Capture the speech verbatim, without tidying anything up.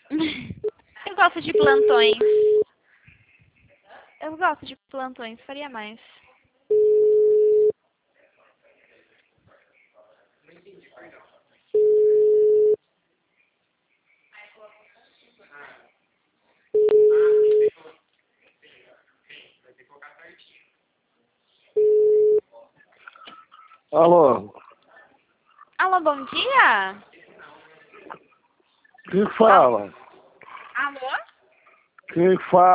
Eu gosto de plantões. Eu gosto de plantões, faria mais. Alô? Alô, bom dia? Quem fala? Alô? Quem fala?